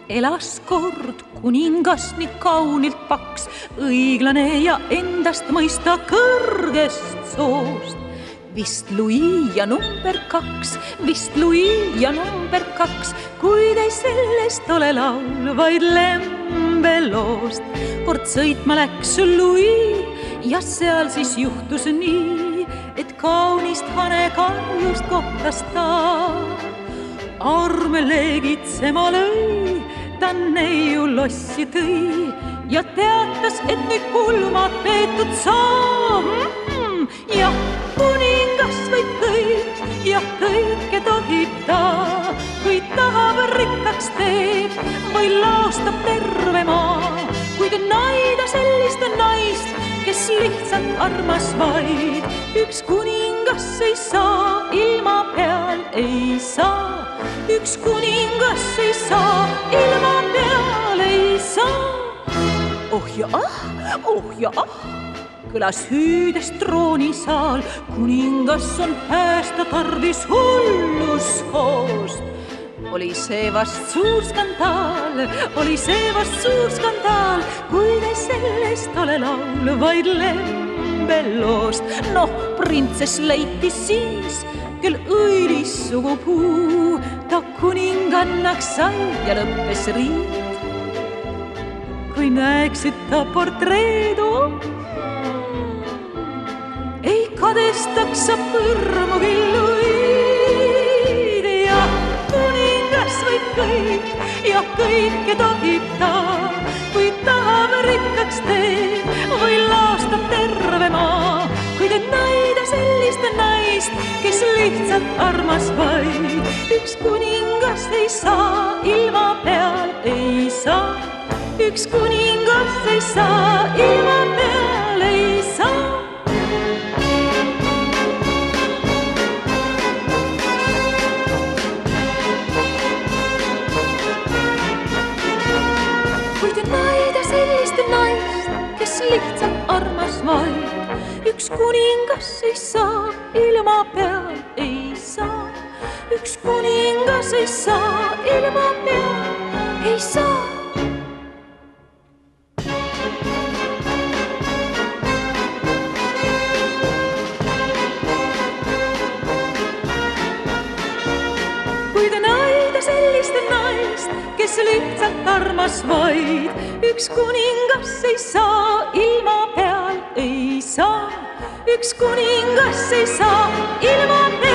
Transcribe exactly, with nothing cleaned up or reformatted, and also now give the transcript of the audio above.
elas kord kuningas nii kaunilt paks, õiglane ja endast mõista kõrgest soost. Vist Louis ja number kaks, vist Louis ja number kaks, kuid ei sellest ole laul, vaid lembeloost. Kord sõitma läks Louis ja seal siis juhtus nii, et kaunist hanekarjust kohtas ta. Arme leegitsema lõi, ta neiu lossi tõi ja teatas, et nüüd pulmad peetud saab. Mm-hmm. Jah, kuningas võib kõik, jah, kõike tohib ta, kui tahab rikkaks teeb või laostab terve maa. Kuid naida sellist naist, kes lihtsalt armas vaid, üks kuningas ei saa, ilma peal ei saa. Üks kuningas ei saa, ilma peal ei saa. Oh ja ah, oh ja ah, kõlas hüüdes troonisaal, kuningas on päästa tarvis hullushoost. Oli see vast suur skandaal, oli see vast suur skandaal, kuid ei sellest ole laul, vaid lembeloost. Noh, printsess leiti siis, kel õilis sugu puu, ta kuningannaks sai ja lõppes riid. Kui näeksid ta portreedu, ei kadestaks sa põrmugi Louis'd. Ja kuningas võib kõik, ja kõike tohib ta, kui tahab rikkaks teeb või laostab terve maa. Kuid naida sellist naist, kes lihtsalt armas vaid, üks kuningas ei saa, ilma peal ei saa. Üks kuningas ei saa, ilma peal ei saa. Kuid naida sellist naist, kes lihtsalt armas vaid, üks kuningas ei saa, ilma peal ei saa. Üks kuningas ei saa, ilma peal ei saa. Kuid naida sellist naist, kes lihtsalt armas vaid, üks kuningas ei saa, ilma peal ei saa. Üks kuningas ei saa, ilma peal